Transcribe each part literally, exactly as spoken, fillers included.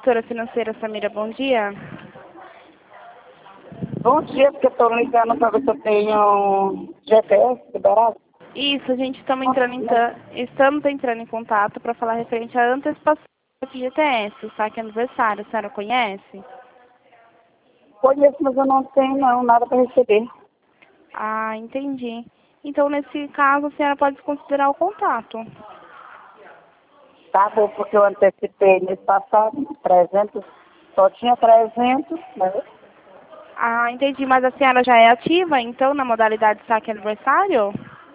Consultora financeira Samira, bom dia. Bom dia, porque eu estou ligando para ver se eu tenho G P S liberado. Isso, a gente estamos entrando em, ta- estamos entrando em contato para falar referente à antecipação do G T S, o saque aniversário. A senhora conhece? Conheço, mas eu não tenho não, nada para receber. Ah, entendi. Então, nesse caso, a senhora pode considerar o contato. Tá bom, porque eu antecipei mês passado, trezentos, só tinha trezentos, né? Ah, entendi. Mas a senhora já é ativa, então, na modalidade saque aniversário?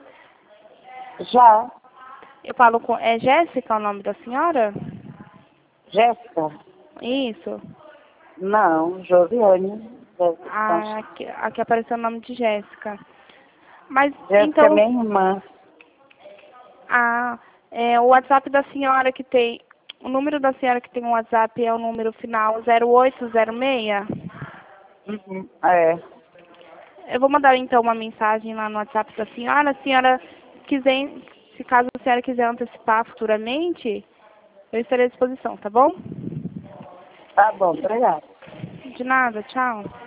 Já, Eu falo com... É Jéssica o nome da senhora? Jéssica? Isso. Não, Josiane. Ah, aqui, aqui apareceu o nome de Jéssica. Mas, Jéssica é então... minha irmã. Ah, é, o WhatsApp da senhora que tem... O número da senhora que tem o WhatsApp é o número final zero oito zero seis? Uhum. É, Eu vou mandar, então, uma mensagem lá no WhatsApp da senhora. A senhora quiser... Se caso a senhora quiser antecipar futuramente, eu estarei à disposição, tá bom? tá bom, obrigada. De nada, tchau.